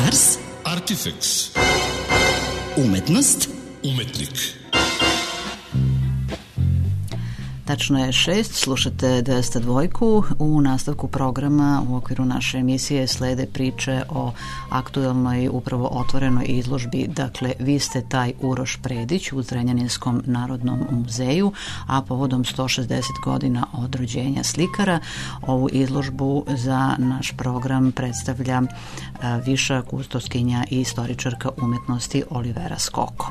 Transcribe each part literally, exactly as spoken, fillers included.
Ars Artifex. Umetnost. Umetnik. Tačno je šest, slušate dvesta dva. U nastavku programa u okviru naše emisije slede priče o aktuelnoj, upravo otvorenoj izložbi. Dakle, vi ste taj Uroš Predić u Zrenjaninskom narodnom muzeju, a povodom sto šezdeset godina od rođenja slikara, ovu izložbu za naš program predstavlja viša kustoskinja i istoričarka umetnosti Olivera Skoko.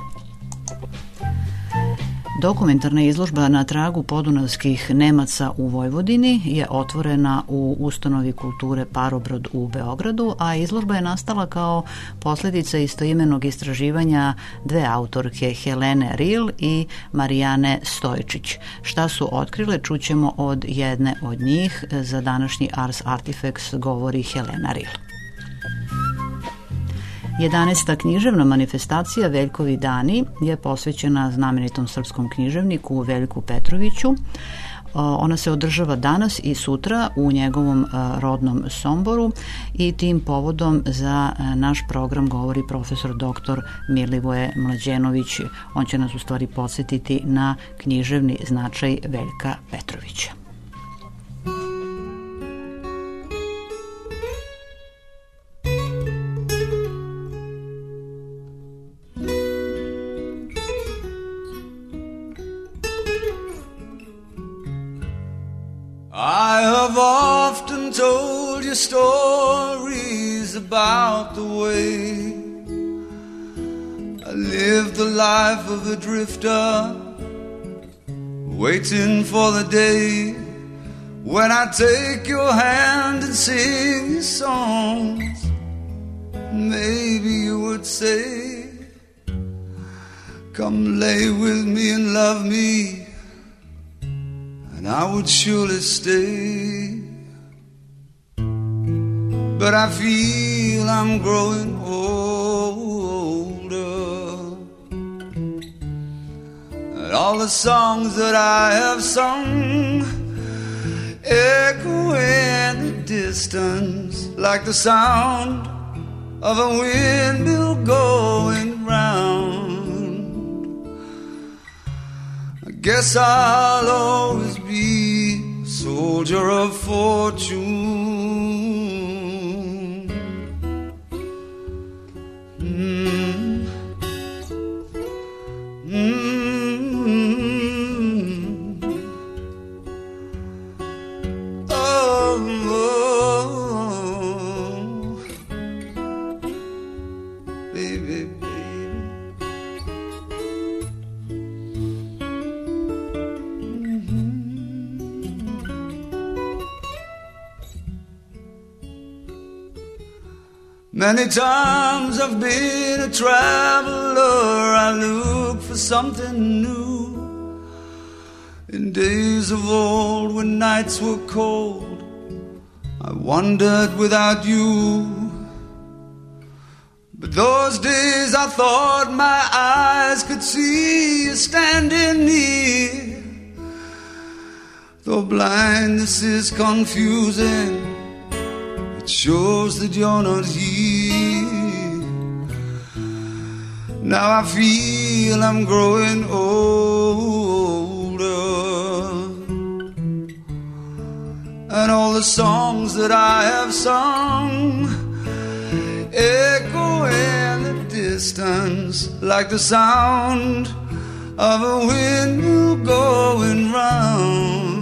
Dokumentarna izložba na tragu podunavskih Nemaca u Vojvodini je otvorena u Ustanovi kulture Parobrod u Beogradu, a izložba je nastala kao posljedica istoimenog istraživanja dve autorke, Helene Ril i Marijane Stojčić. Šta su otkrile, čućemo od jedne od njih. Za današnji Ars Artifex govori Helena Ril. jedanaesta književna manifestacija Veljkovi dani je posvećena znamenitom srpskom književniku Veljku Petroviću. Ona se održava danas i sutra u njegovom rodnom Somboru i tim povodom za naš program govori profesor doktor Milivoje Mlađenović. On će nas u stvari podsjetiti na književni značaj Veljka Petrovića. I have often told you stories about the way I lived the life of a drifter, waiting for the day when I take your hand and sing you songs. Maybe you would say, come lay with me and love me, and I would surely stay. But I feel I'm growing older, and all the songs that I have sung echo in the distance like the sound of a windmill going round. I guess I'll always be a soldier of fortune. Mm. Mm. Oh, oh, baby, baby. Many times I've been a traveler, I look for something new. In days of old when nights were cold, I wandered without you. But those days I thought my eyes could see you standing near. Though blindness is confusing, it shows that you're not here. Now I feel I'm growing older, and all the songs that I have sung echo in the distance like the sound of a windmill going round.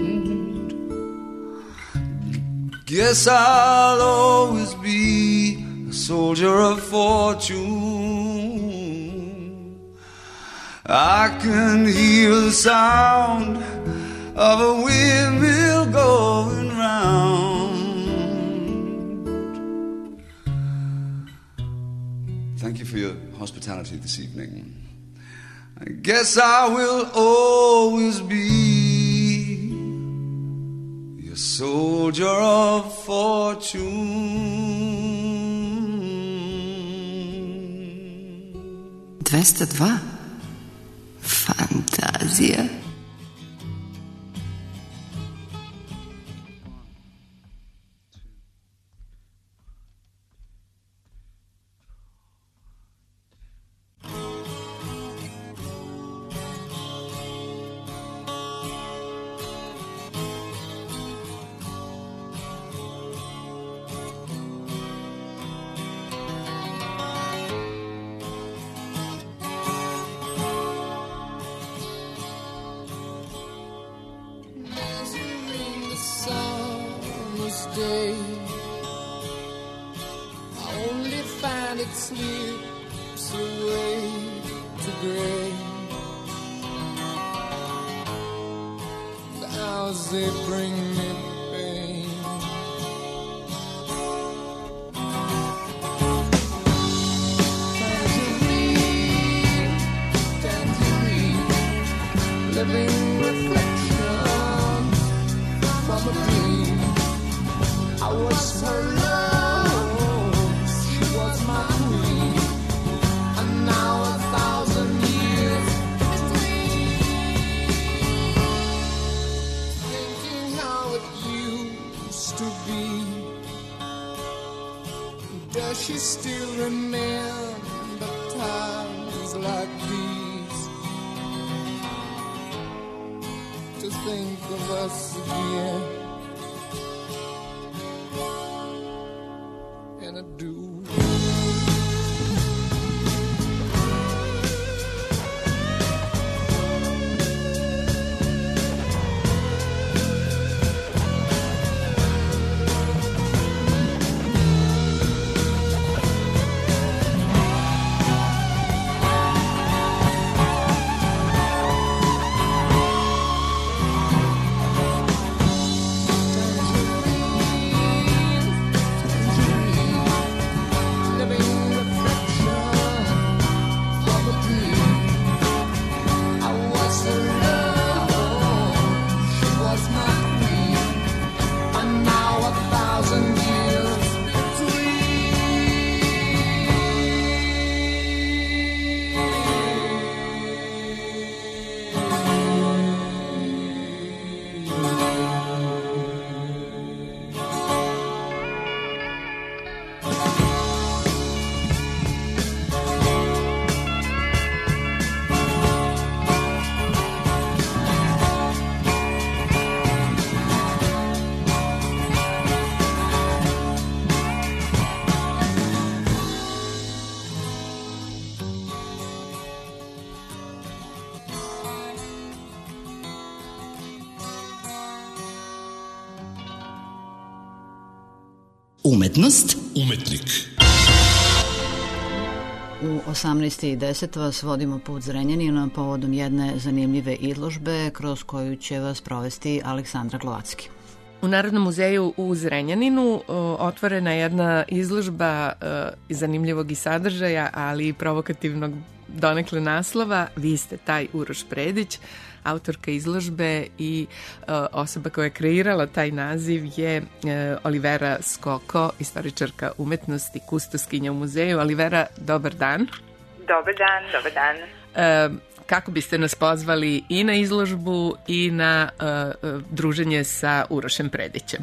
Guess I'll always be a soldier of fortune. I can hear the sound of a windmill going round. Thank you for your hospitality this evening. I guess I will always be a soldier of fortune. dvesta dva. Fantazija. this day. I only find it slips away to gray. The hours they bring me pain. Tangerine, tangerine, living reflection from a dream. I was her love, she was my queen, and now a thousand years between. Thinking how it used to be. Does she still remember times like these? To think of us again. And I do. Umetnost. Umetnik. U osamnaest i deset vas vodimo put Zrenjanina povodom jedne zanimljive izložbe kroz koju će vas provesti Aleksandra Glovacki. U Narodnom muzeju u Zrenjaninu otvorena je jedna izložba zanimljivog i sadržaja, ali i provokativnog donekle naslova. Vi ste taj Uroš Predić. Autorka izložbe i uh, osoba koja je kreirala taj naziv je uh, Olivera Skoko, istoričarka umetnosti, kustoskinja u muzeju. Olivera, dobar dan. Dobar dan, dobar dan. Uh, kako biste nas pozvali i na izložbu i na uh, uh, druženje sa Urošem Predićem?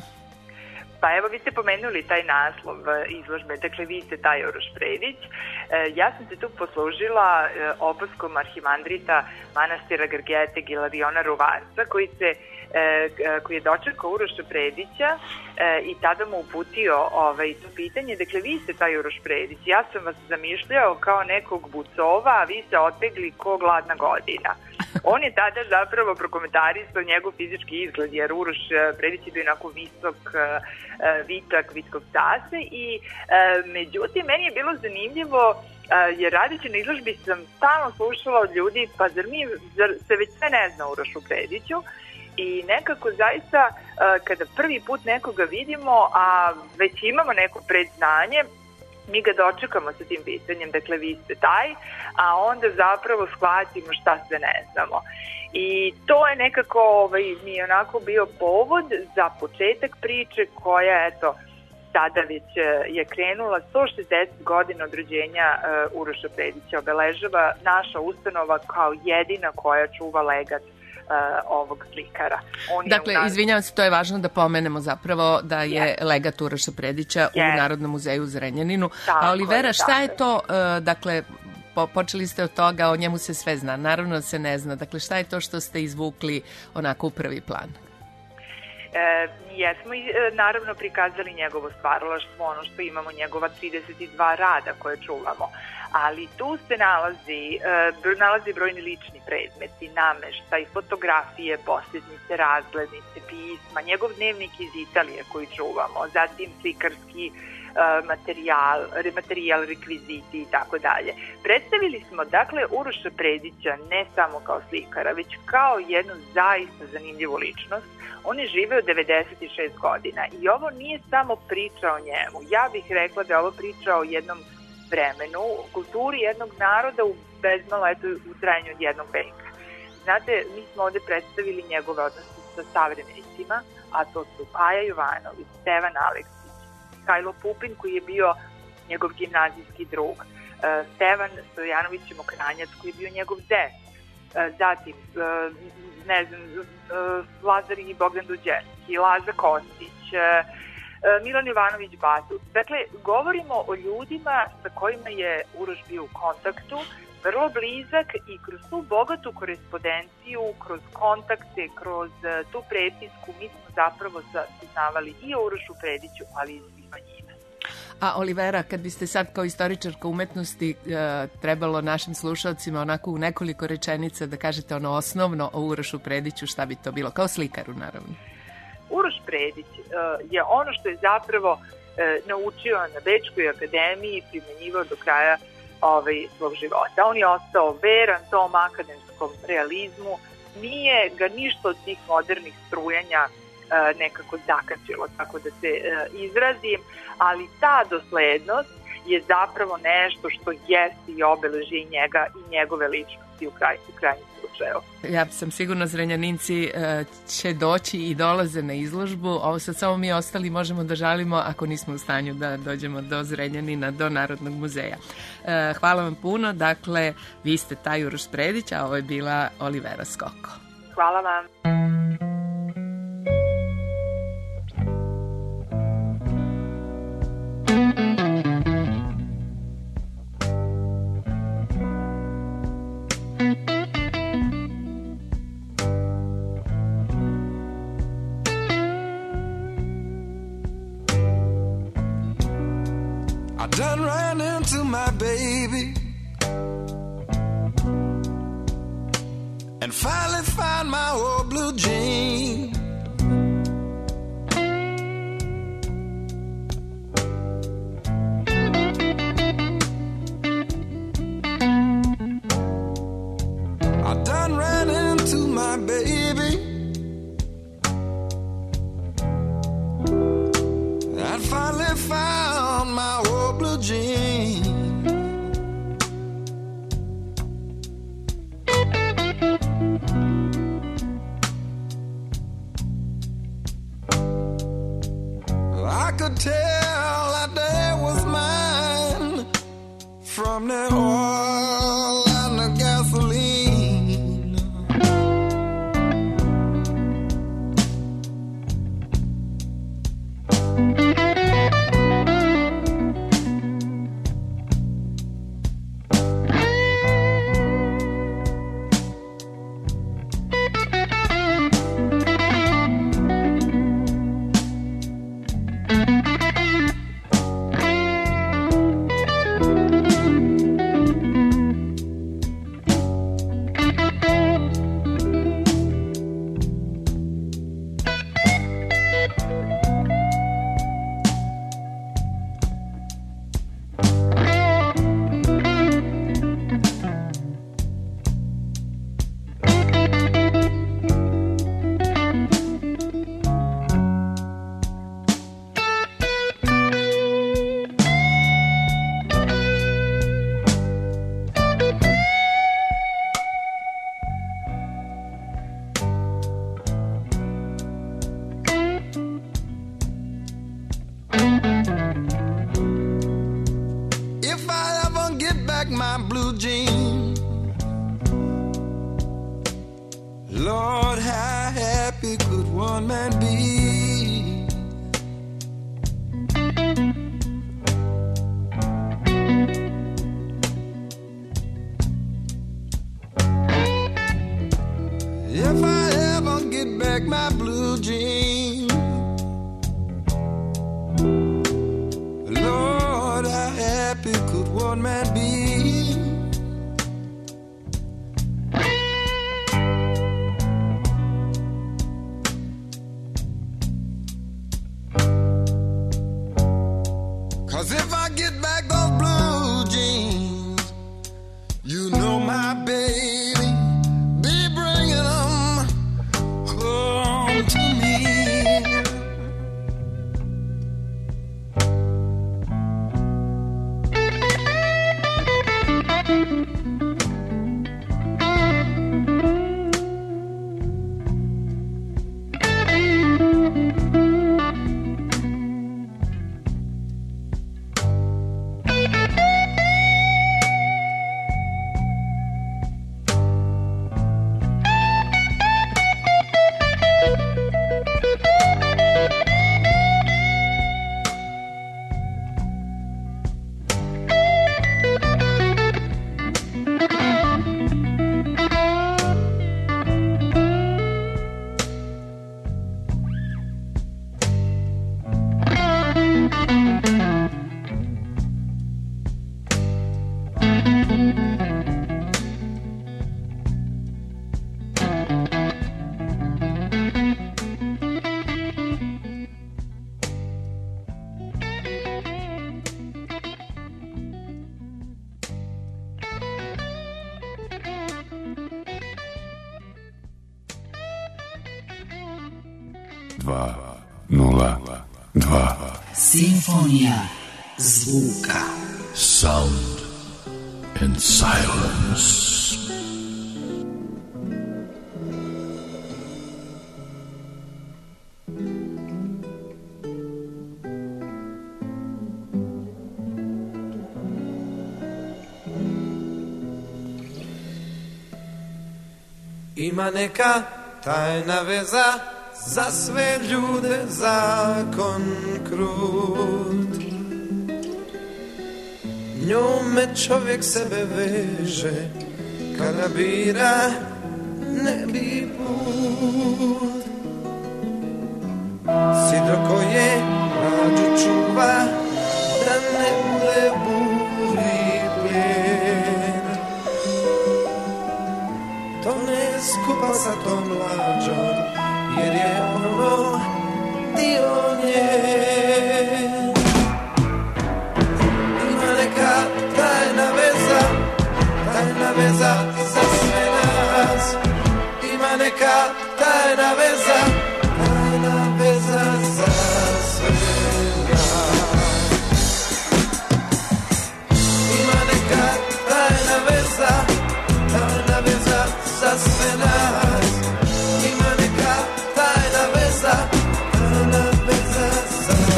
Pa evo, vi ste pomenuli taj naslov izložbe, dakle vi ste taj Uroš Predić. Ja sam se tu poslužila opaskom arhimandrita manastira Grgeteg Ilariona Ruvarca, koji se koji je dočekao Uroša Predića i tada mu uputio ovaj, to pitanje. Dakle, vi ste taj Uroš Predić. Ja sam vas zamišljao kao nekog bucova, a vi se otegli ko gladna godina. On je tada zapravo prokomentarisao njegov fizički izgled, jer Uroš Predić je bio onako visok, vitak, vitkog stase i međutim, meni je bilo zanimljivo jer radeći na izložbi sam stalno slušala od ljudi, pa zar mi zar se već sve ne zna Urošu Prediću. I nekako zaista kada prvi put nekoga vidimo, a već imamo neko predznanje, mi ga dočekamo sa tim pitanjem, dakle vi ste taj, a onda zapravo shvatimo šta sve ne znamo. I to je nekako ovaj, mi je onako bio povod za početak priče koja, eto, sada već je krenula sto šezdeset godina od rođenja uh, Uroša Predića. Obeležava naša ustanova kao jedina koja čuva legat Uh, ovog slikara. On dakle, nas... izvinjavam se, to je važno da pomenemo zapravo da je yes. legat Uroša Predića yes. u Narodnom muzeju u Zrenjaninu. Tako A Olivera, je, šta je to, uh, dakle, po, počeli ste od toga, o njemu se sve zna, naravno se ne zna, dakle, šta je to što ste izvukli onako u prvi plan? E, jesmo i e, naravno prikazali njegovo stvaralaštvo, ono što imamo, njegova trideset dva rada koje čuvamo, ali tu se nalazi, e, nalazi brojni lični predmeti, nameštaj, fotografije, posljednice, razglednice, pisma, njegov dnevnik iz Italije koji čuvamo, zatim slikarski materijal, materijal, rekviziti i tako dalje. Predstavili smo dakle Uroša Predića ne samo kao slikara, već kao jednu zaista zanimljivu ličnost. On je živeo devedeset šest godina i ovo nije samo priča o njemu. Ja bih rekla da je ovo priča o jednom vremenu, kulturi jednog naroda u bezmalo eto u trajanju od jednog veka. Znate, mi smo ovde predstavili njegove odnose sa savremenicima, a to su Paja Jovanović, Stevan Aleksić, Mihajlo Pupin koji je bio njegov gimnazijski drug, Stevan Stojanović Mokranjac koji je bio njegov ded, zatim ne znam, Lazar i Bogdan Duđerski, Laza Kostić, Milan Jovanović Batut. Dakle, govorimo o ljudima sa kojima je Uroš bio u kontaktu, vrlo blizak i kroz tu bogatu korespondenciju, kroz kontakte, kroz tu prepisku, mi smo zapravo saznavali i o Urošu Prediću, ali i svima njima. A Olivera, kad biste sad kao istoričarka umetnosti trebalo našim slušalcima onako u nekoliko rečenica da kažete ono osnovno o Urošu Prediću, šta bi to bilo? Kao slikaru, naravno. Uroš Predić je ono što je zapravo naučio na Bečkoj akademiji i primjenjivao do kraja ovaj, svog života. On je ostao veran tom akademskom realizmu, nije ga ništa od tih modernih strujanja uh, nekako zakačilo, tako da se uh, izrazim, ali ta doslednost je zapravo nešto što jeste i obeleži njega i njegove ličnosti u, kraj, u krajnjem slučaju. Ja sam sigurna Zrenjaninci uh, će doći i dolaze na izložbu. Ovo sad samo mi ostali možemo da žalimo ako nismo u stanju da dođemo do Zrenjanina, do Narodnog muzeja. Uh, hvala vam puno. Dakle, vi ste taj Uroš Predić, a ovo je bila Olivera Skoko. Hvala vam. Done ran into my baby and finally found my old blue jean. I done ran into my baby and finally found my old blue jean. I could tell that day was mine from the oil and the gasoline. Lord, how happy could one man be? If I ever get back my blue jeans. one man being. Cause if I get back those blue jeans, you know my baby be bringing them home to me. Simfonija zvuka. Sound and silence. Ima neka tajna veza za sve ljude, zakon krut. Njome čovjek sebe veže, kada bira nebi put. Sidro koje mlađu čuva, da ne bude buri plijen. To ne skupa sa tom mlađom, jer je ono dio nje. Ima neka tajna veza, tajna veza za sve nas. Ima neka tajna veza, tajna veza za sve nas. Ima neka tajna veza, tajna veza za sve nas. Ima neka tajna veza, tajna veza za sve.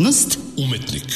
Umetnost. Umetnik.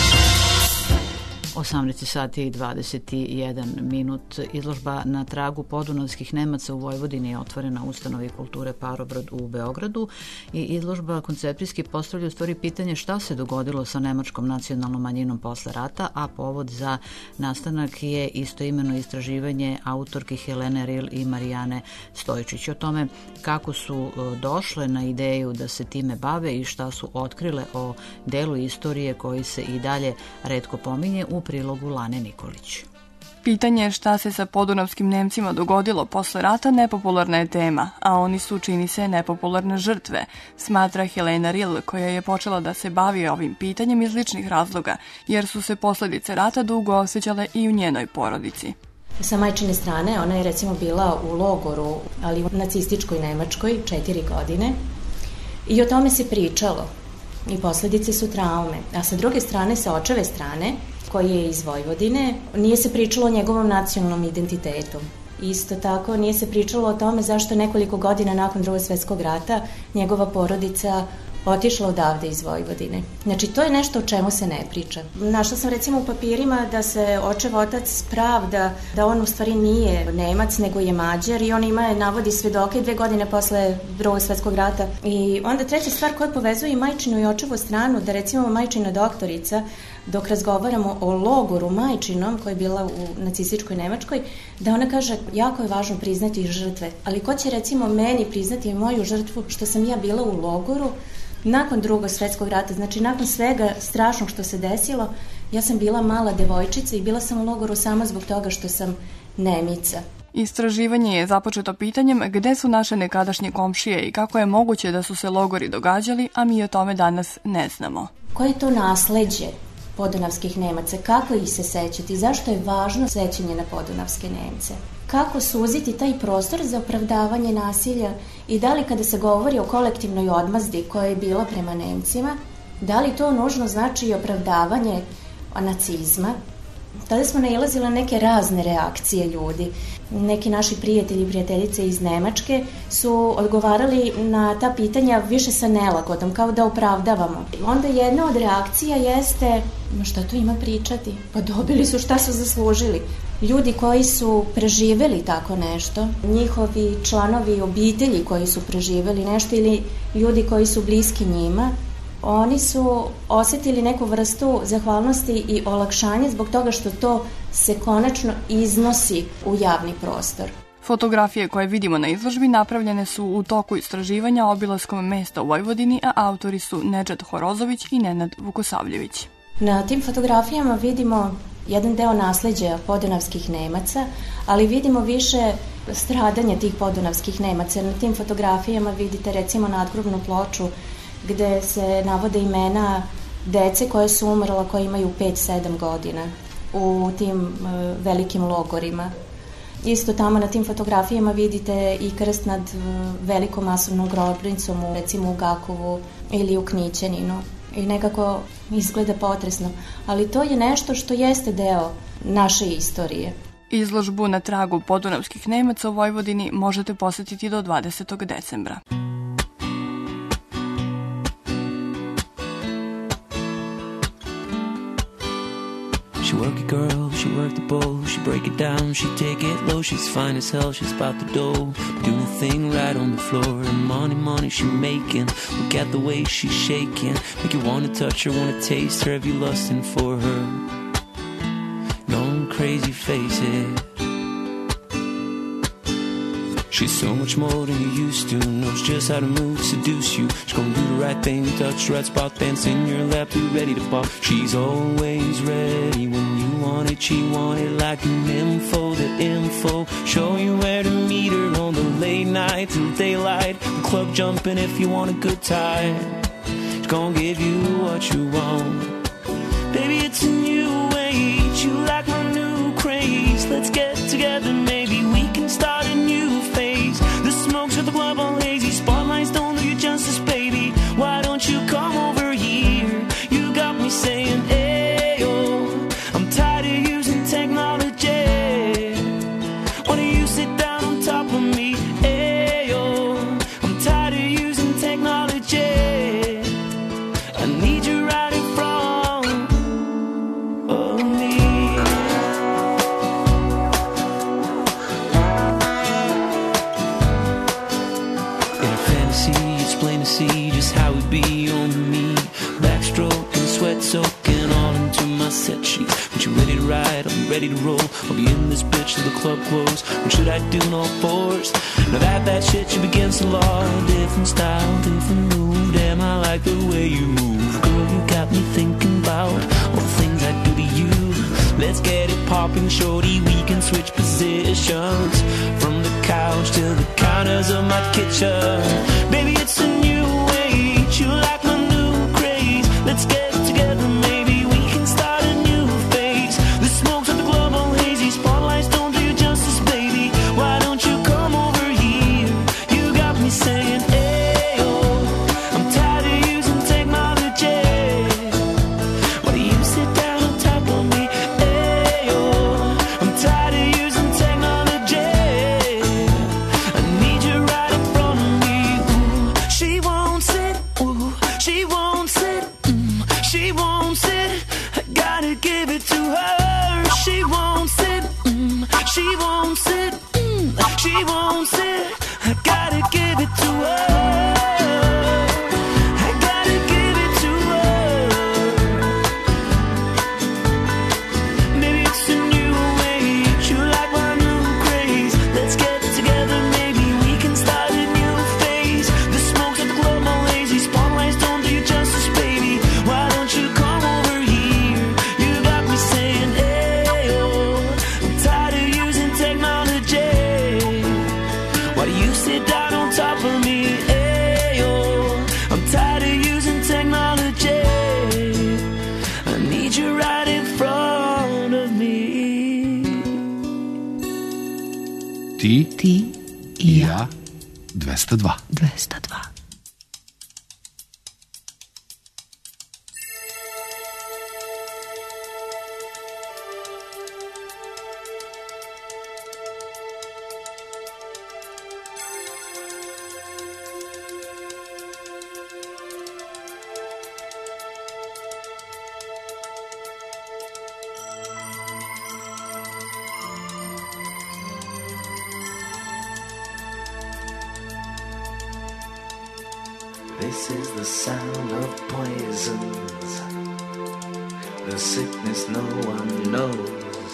osamnaest sati i dvadeset jedan minut. Izložba Na tragu podunavskih Nemaca u Vojvodini je otvorena u ustanovi kulture Parobrod u Beogradu i izložba koncepcijski postavlja u stvari pitanje šta se dogodilo sa nemačkom nacionalnom manjinom posle rata, a povod za nastanak je istoimeno istraživanje autorki Helene Ril i Marijane Stojčić. O tome kako su došle na ideju da se time bave i šta su otkrile o delu istorije koji se i dalje retko pominje u prilogu Lane Nikolić. Pitanje šta se sa podunavskim Nemcima dogodilo posle rata nepopularna je tema, a oni su, čini se, nepopularne žrtve, smatra Helena Ril, koja je počela da se bavi ovim pitanjem iz ličnih razloga, jer su se posledice rata dugo osjećale i u njenoj porodici. Sa majčine strane ona je recimo bila u logoru, ali u nacističkoj Nemačkoj, četiri godine, i o tome se pričalo i posledice su traume. A sa druge strane, sa očeve strane, koji je iz Vojvodine, nije se pričalo o njegovom nacionalnom identitetu. Isto tako nije se pričalo o tome zašto nekoliko godina nakon Drugog svjetskog rata njegova porodica otišla odavde iz Vojvodine. Znači, to je nešto o čemu se ne priča. Našla sam recimo u papirima da se očev otac pravda da on u stvari nije Nemac, nego je Mađar i on ima, navodi svedoke dve godine posle Drugog svjetskog rata. I onda treća stvar koja povezuje i majčinu i očevu stranu, da recimo majčina doktorica, dok razgovaramo o logoru majčinom koja je bila u nacističkoj Nemačkoj, da ona kaže jako je važno priznati žrtve, ali ko će recimo meni priznati moju žrtvu što sam ja bila u logoru nakon Drugog svjetskog rata, znači nakon svega strašnog što se desilo, ja sam bila mala devojčica i bila sam u logoru samo zbog toga što sam Nemica. Istraživanje je započeto pitanjem gde su naše nekadašnje komšije i kako je moguće da su se logori događali, a mi o tome danas ne znamo. Koje je to nasleđe podunavskih Nemaca, kako ih se sećati, zašto je važno sećanje na podunavske Nemce? Kako suziti taj prostor za opravdavanje nasilja i da li kada se govori o kolektivnoj odmazdi koja je bila prema Nemcima, da li to nužno znači i opravdavanje nacizma? Tada smo nailazili na neke razne reakcije ljudi. Neki naši prijatelji i prijateljice iz Nemačke su odgovarali na ta pitanja više sa nelagodom, kao da opravdavamo. Onda jedna od reakcija jeste, šta tu ima pričati? Pa dobili su šta su zaslužili. Ljudi koji su preživeli tako nešto, njihovi članovi obitelji koji su preživeli nešto ili ljudi koji su bliski njima, oni su osjetili neku vrstu zahvalnosti i olakšanje zbog toga što to se konačno iznosi u javni prostor. Fotografije koje vidimo na izložbi napravljene su u toku istraživanja obilaskom mesta u Vojvodini, a autori su Nedžad Horozović i Nenad Vukosavljević. Na tim fotografijama vidimo jedan deo nasleđa podunavskih Nemaca, ali vidimo više stradanja tih podunavskih Nemaca. Na tim fotografijama vidite recimo nadgrobnu ploču gde se navode imena dece koje su umrla, koje imaju pet sedam godina u tim uh, velikim logorima. Isto tamo na tim fotografijama vidite i krst nad uh, velikom masovnom grobnicom, u, recimo u Gakovu ili u Knićaninu. I nekako izgleda potresno. Ali to je nešto što jeste deo naše istorije. Izložbu Na tragu podunavskih Nemaca u Vojvodini možete posetiti do dvadesetog decembra. She work it, girl, she work the bowl, she break it down, she take it low, she's fine as hell, she's about the dough, doing the thing right on the floor, and money, money she making, look at the way she's shaking, make you wanna touch her, wanna taste her, have you lusting for her, going crazy, face it. She's so much more than you used to, knows just how to move, seduce you. She's gonna do the right thing, touch the right spot, dance in your lap, be ready to pop. She's always ready when you want it, she want it like an info, the info. Show you where to meet her on the late night till daylight. The club jumping if you want a good time. She's gonna give you what you want. Baby, it's a new age, you like my new craze. Let's get together, maybe we can start a new phase. The smokes with the club all hazy, spotlights don't do you justice, baby. Why don't you come over here? You got me saying, ayo, I'm tired of using technology. Why don't you sit down on top of me? Ayo, I'm tired of using technology. I need you right in soaking all into my set sheet. When you're ready to ride, I'll be ready to roll. I'll be in this bitch till the club close. What should I do in all fours? Now that that shit you begins to law. Different style, different move. Damn, I like the way you move. Girl, you got me thinking about all the things I do to you. Let's get it popping, shorty. We can switch positions from the couch to the counters of my kitchen. Baby, it's a new age. You like my new craze. Let's get it together, maybe we can start a new phase. The smokes of the global hazy spotlights don't do you justice, baby. Why don't you come over here? You got me saying, hey, oh, I'm tired of using technology. Why do you sit down on top of me? Hey, oh, I'm tired of using technology. I need you right in front of me. Ooh, she won't sit. Ooh, she won't sit. Mm, she won't sit. I gotta give it to her. She won't sit. Mm, she won't sit. Mm, she won't sit. I gotta give it to her. I gotta give it to her. Maybe it's a new age. You like my new craze. Let's get together, maybe we can start a new phase. The smokes at the club, my lazy spotlights don't do you justice, baby. Why don't you come over here? You got me saying, hey, oh, I'm tired of using technology. Why do you sit down on top of me? Hey, oh, I'm tired of using technology. I need you right in front of me. Ti Ti i ja dvesta dva. dvesta dva. This is the sound of poisons, the sickness no one knows.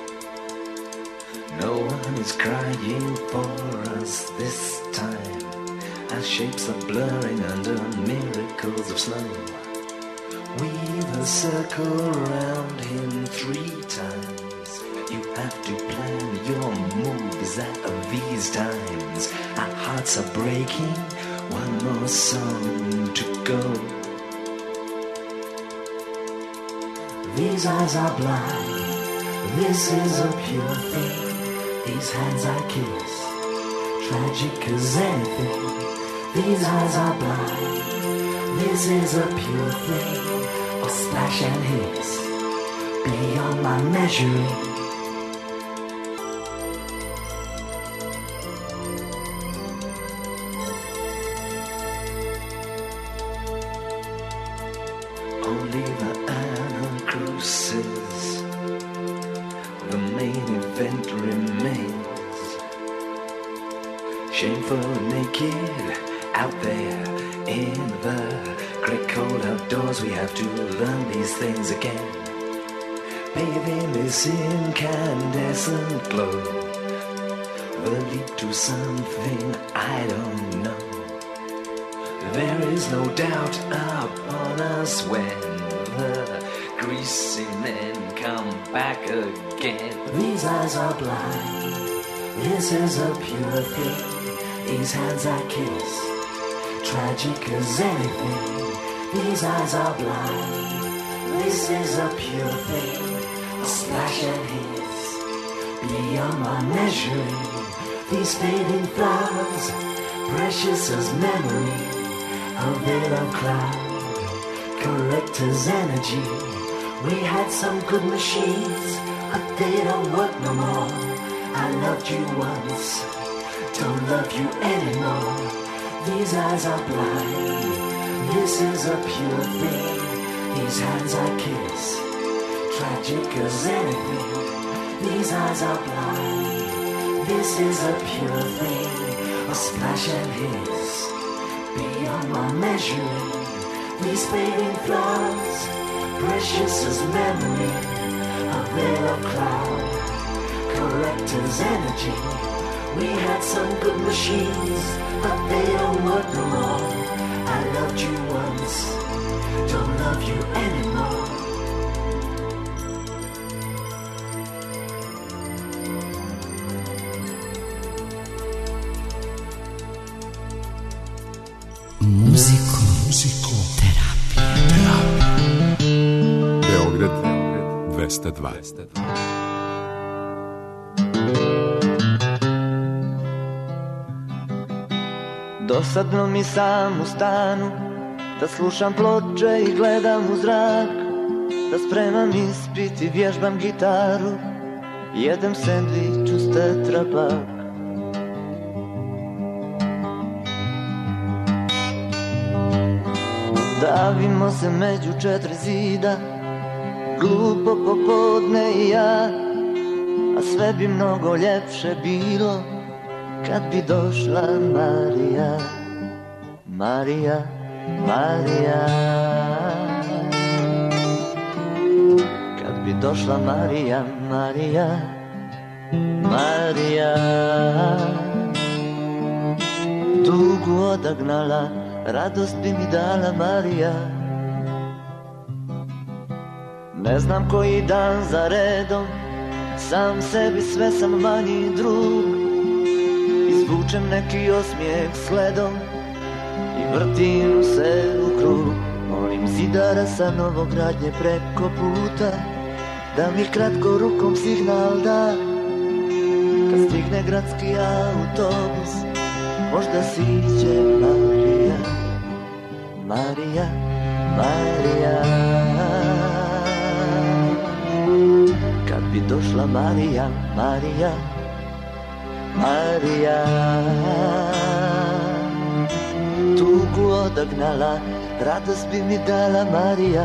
No one is crying for us this time, as shapes are blurring under miracles of snow. Weave a circle around him three times. You have to plan your moves at these times. Our hearts are breaking, one more song to go. These eyes are blind, this is a pure thing. These hands I kiss, tragic as anything. These eyes are blind, this is a pure thing. A splash and hiss, beyond my measuring. Only the anacrusis, the main event remains. Shameful and naked, out there in the great cold outdoors, we have to learn these things again. Bathing this incandescent glow, the leap to something I don't know. There is no doubt upon us when the greasy men come back again. These eyes are blind, this is a pure thing. These hands I kiss, tragic as anything. These eyes are blind, this is a pure thing. A splash and hiss, beyond my measuring. These fading flowers, precious as memory. A veil of cloud, collector's energy. We had some good machines, but they don't work no more. I loved you once, don't love you anymore. These eyes are blind, this is a pure thing. These hands I kiss, tragic as anything. These eyes are blind, this is a pure thing. A splash and hiss, beyond my measuring. These fading flowers, precious as memory, a veil of cloud, collector's energy. We had some good machines, but they don't work no more. I loved you once, don't love you anymore. Muziko. Muziko. Terapija. Terapija. Beograd dvesta dva. Dosadno mi sam u stanu, da slušam ploče i gledam u zrak, da spremam ispit i vježbam gitaru, jedem sendvič uz tetrapak. Davimo se među četiri zida, glupo popodne i ja, a sve bi mnogo ljepše bilo kad bi došla Marija, Marija, Marija. Kad bi došla Marija, Marija, Marija. Tugu odagnala, radost bi mi dala Marija. Ne znam koji dan za redom, sam sebi sve sam manji drug. Izvučem neki osmijeh sledom i vrtim se u krug. Molim zidara sa Novogradnje preko puta da mi kratko rukom signal da, kad stigne gradski autobus možda siđe Marija, Marija, Marija. Kad bi došla Marija, Marija, Marija. Tugu odagnala, radost bi mi dala Marija.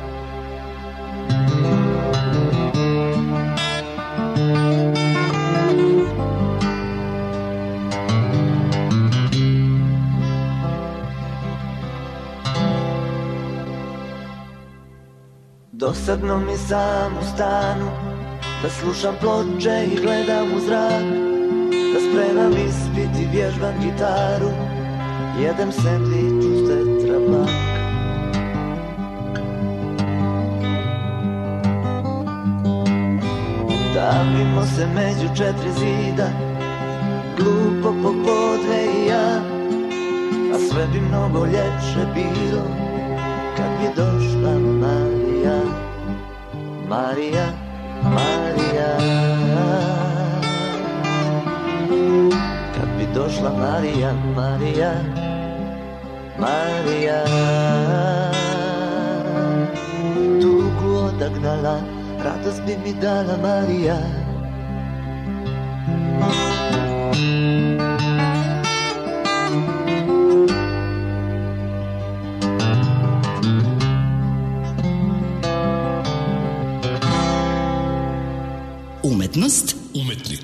Dosadno mi sam u stanu, da slušam ploče i gledam u zrak, da spremam ispit i vježbam gitaru, jedem sendvič uz tetrapak. Davimo se među četiri zida, glupo popodne i ja, a sve bi mnogo ljepše bilo kad bi došla Marija, Marija, Marija. Kad bi došla Marija, Marija, Marija. Tugu odagnala, radost bi mi dala Marija. Umetnost, umetnik.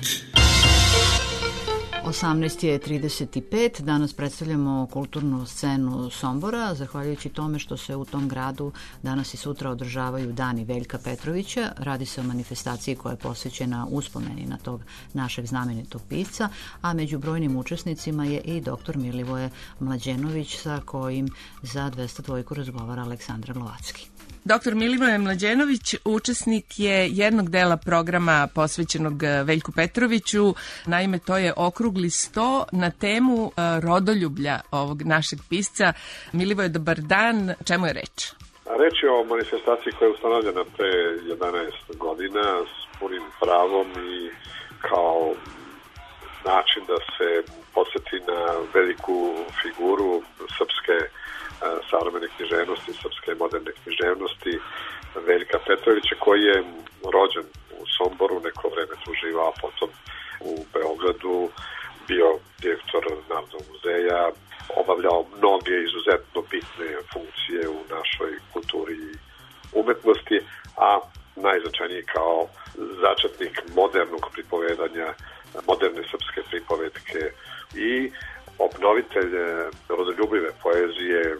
osamnaest je trideset pet, danas predstavljamo kulturnu scenu Sombora, zahvaljujući tome što se u tom gradu danas i sutra održavaju dani Veljka Petrovića. Radi se o manifestaciji koja je posvećena uspomeni na tog našeg znamenitog pisca, a među brojnim učesnicima je i doktor Milivoje Mlađenović, sa kojim za dvesta dva razgovara Aleksandra Glovacki. Doktor Milivoje Mlađenović učesnik je jednog dela programa posvećenog Veljku Petroviću. Naime, to je okrugli sto na temu rodoljublja ovog našeg pisca. Milivoje, dobar dan. Čemu je reč? Reč je o manifestaciji koja je ustanovljena pre jedanaest godina s punim pravom i kao način da se podsjeti na veliku figuru srpske savremene književnosti, srpske moderne književnosti, Veljka Petrovića, koji je rođen u Somboru, neko vreme tu živao, potom u Beogradu, bio direktor Narodnog muzeja, obavljao mnoge izuzetno bitne funkcije u našoj kulturi i umetnosti, a najznačajniji kao začetnik modernog pripovedanja, moderne srpske pripovetke i obnovitelj rodoljubive poezije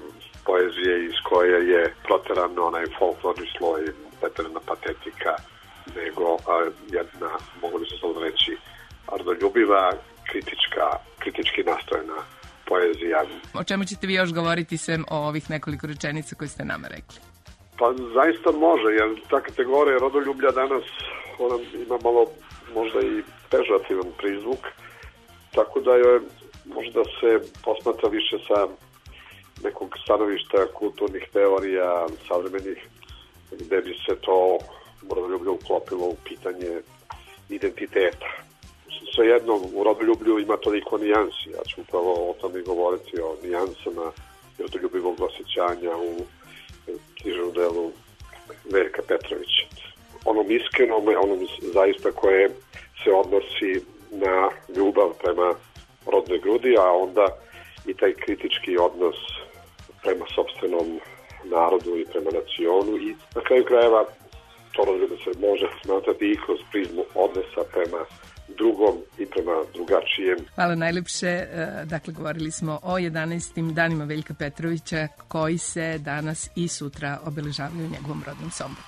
poezije iz koje je proteran onaj folklorni sloj, preterana patetika, nego a, jedna, mogu bi se samo reći, rodoljubiva, kritička, kritički nastrojena poezija. O čemu ćete vi još govoriti sem o ovih nekoliko rečenica koje ste nama rekli? Pa zaista može, jer ta kategorija rodoljublja danas ona ima malo možda i pežorativan prizvuk, tako da je možda se posmatra više sa nekog stanovišta kulturnih teorija, savremenih, gde bi se to rodoljublje uklopilo u pitanje identiteta. Svejedno, u rodoljublju ima toliko nijansi, ja ću upravo o tome govoriti, o nijansama rodoljubivog osjećanja u književnom delu Veljka Petrovića. Onom iskrenom, onom zaista koje se odnosi na ljubav prema rodnoj grudi, a onda i taj kritički odnos prema sopstvenom narodu i prema nacionu i na kraju krajeva to rodoljublje se može smatrati i kroz prizmu odnosa prema drugom i prema drugačijem. Hvala najlepše. Dakle, govorili smo o jedanaestim danima Veljka Petrovića koji se danas i sutra obeležavaju u njegovom rodnom Somboru.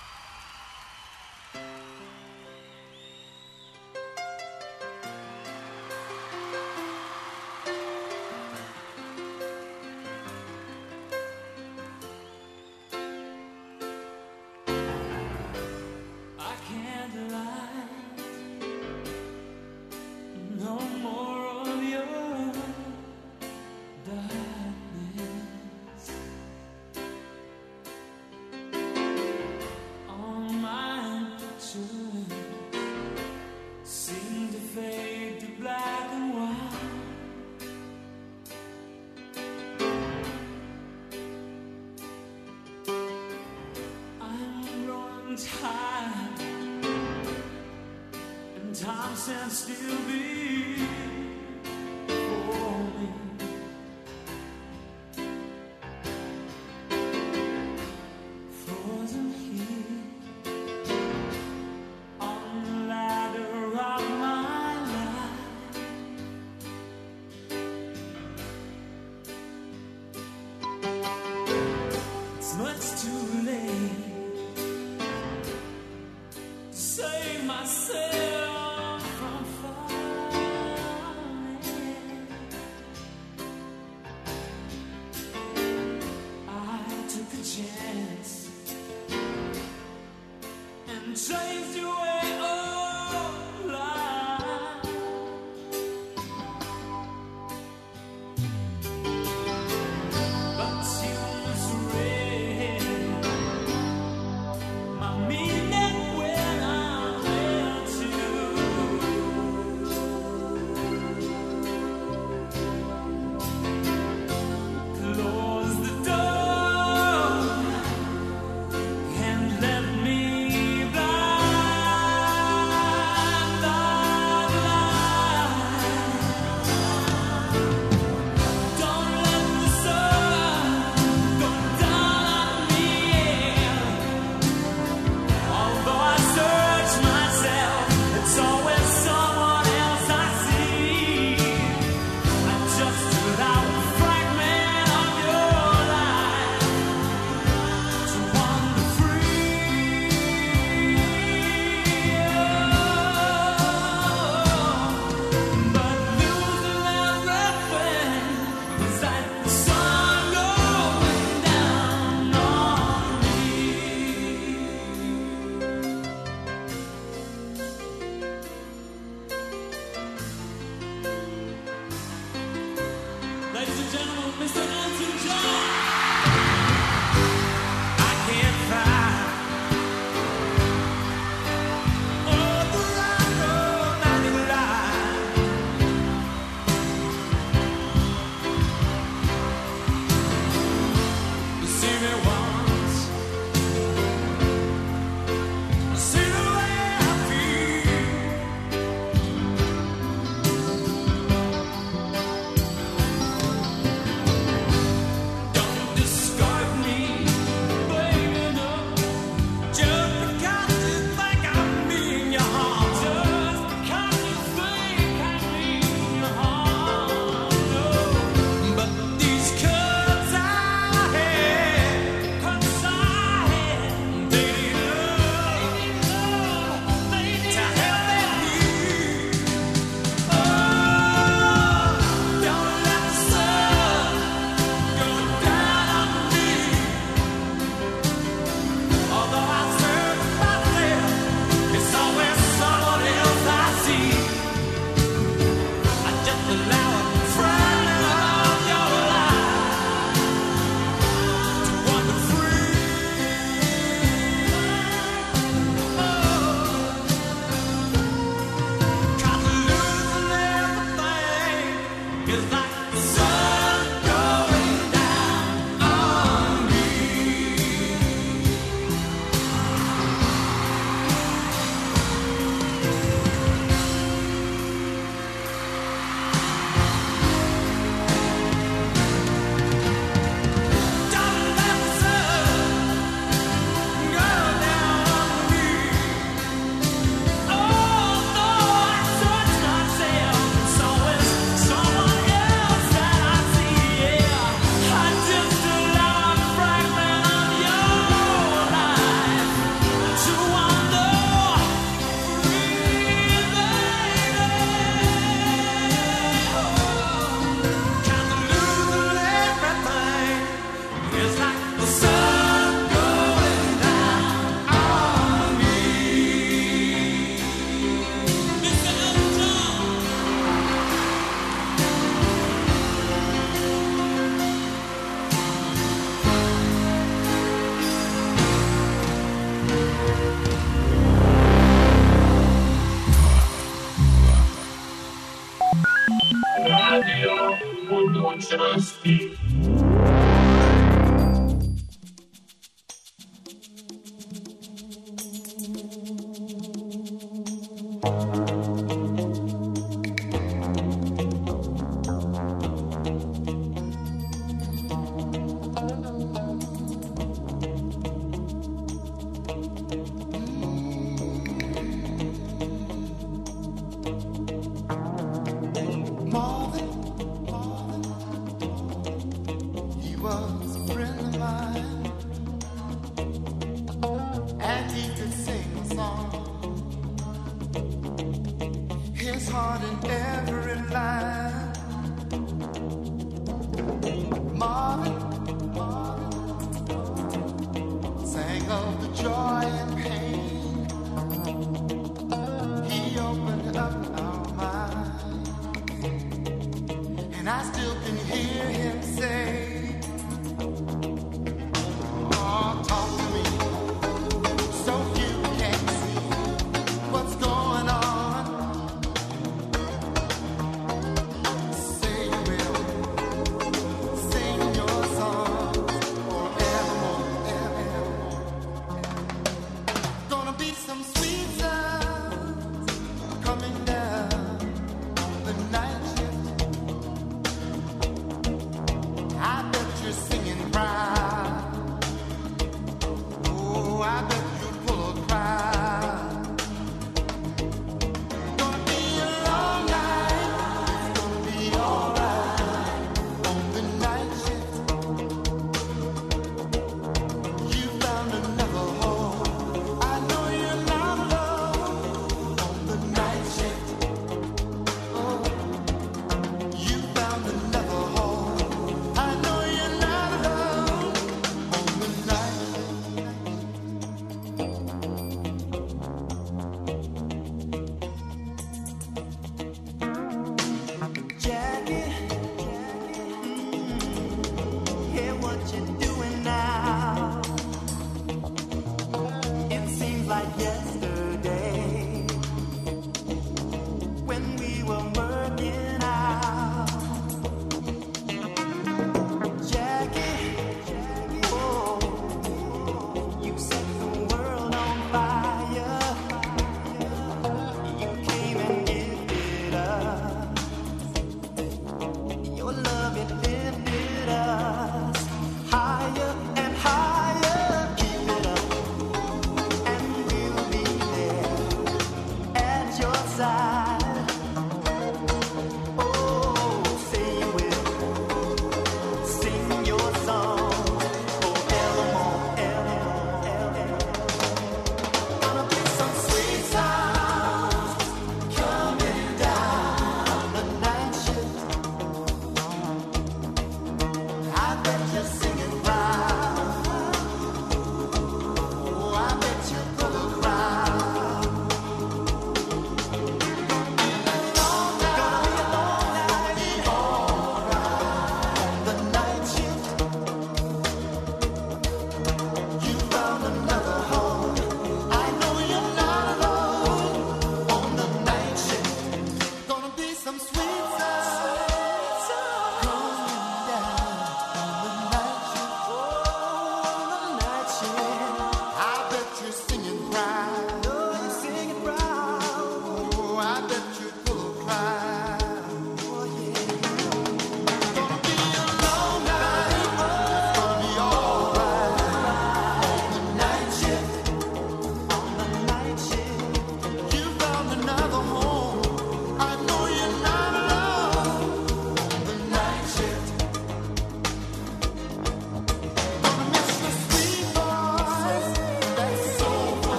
dusty.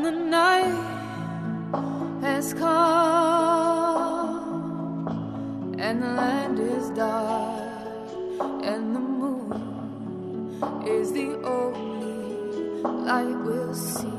the night has come and the land is dark and the moon is the only light we'll see.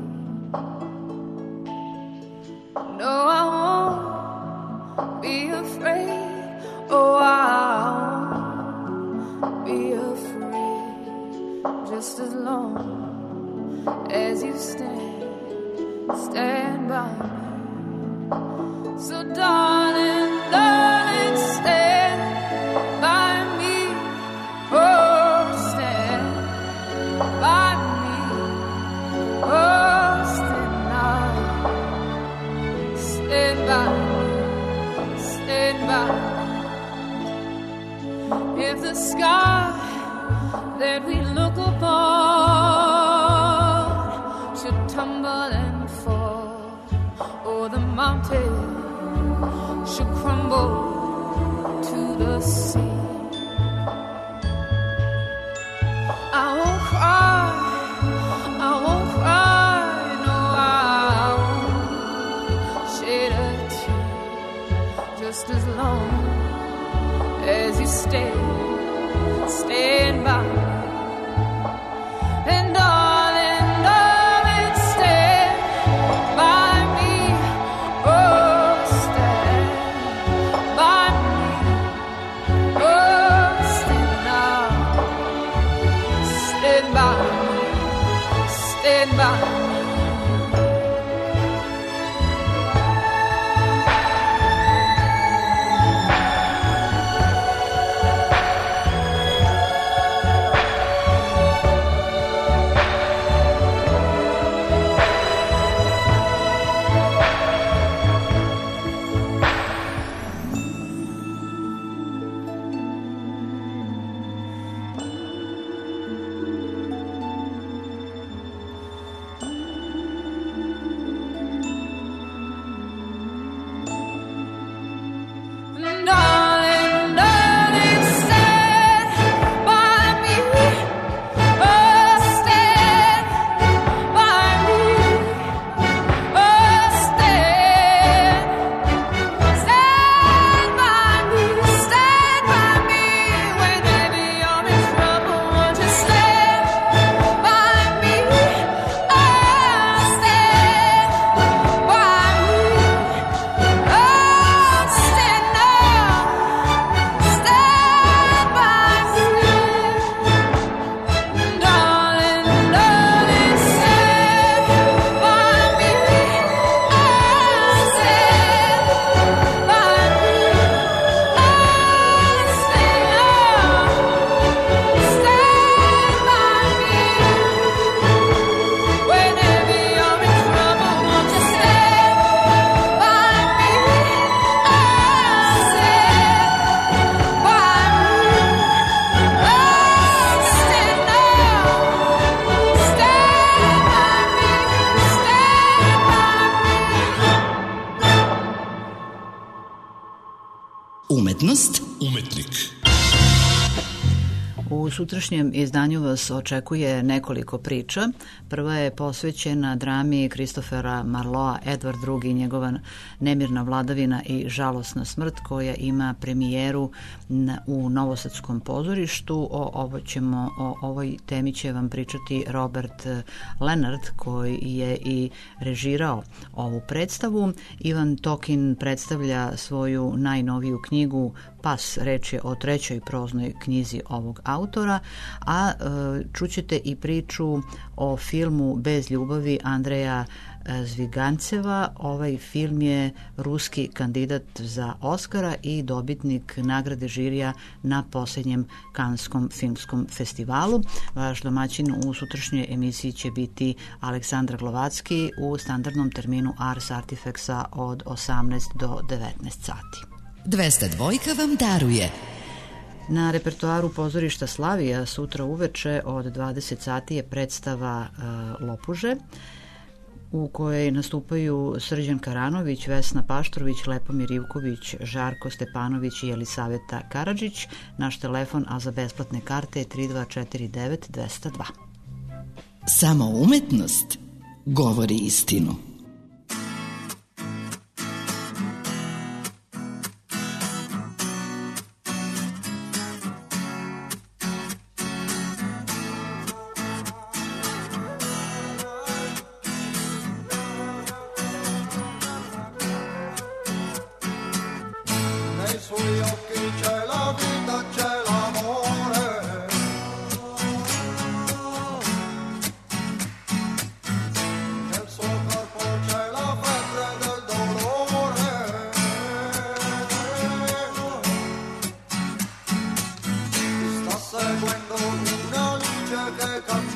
No, I won't be afraid. Oh, I won't be afraid. Just as long as you stand, stand by me. So darling, darling, stand by me. Oh, stand by me. Oh, stand now. Stand by me. Stand by me. If the sky that we look upon should tumble and fall, or the mountain should crumble to the sea, I won't cry, I won't cry, no, I won't shed a tear, just as long as you stay, stand by me. And darling, darling, stand by me. Oh, stand by me. Oh, stand now. Stand by me. Stand by me. Umetnost, umetnik. U sutrašnjem izdanju vas očekuje nekoliko priča. Prva je posvećena drami Kristofera Marloa Edvard drugi i njegova nemirna vladavina i žalosna smrt, koja ima premijeru u Novosadskom pozorištu. O, ovo ćemo, o ovoj temi će vam pričati Robert Leonard, koji je i režirao ovu predstavu. Ivan Tokin predstavlja svoju najnoviju knjigu Pas, reč je o trećoj proznoj knjizi ovog autora, a e, čućete i priču o filmu Bez ljubavi Andreja Zviganceva. Ovaj film je ruski kandidat za Oskara i dobitnik nagrade žirija na posljednjem Kanskom filmskom festivalu. Vaš domaćin u sutrašnjoj emisiji će biti Aleksandar Glovacki u standardnom terminu Ars Artifexa od osamnaest do devetnaest sati. dvesta dva vam daruje. Na repertoaru pozorišta Slavija sutra uveče od dvadeset sati je predstava uh, Lopuže, u kojoj nastupaju Srđan Karanović, Vesna Paštorović, Lepomir Ivković, Žarko Stepanović i Elisaveta Karadžić. Naš telefon, a za besplatne karte je tri dva četiri devet dva zero dva. Samo umetnost govori istinu. Seguendo una luce che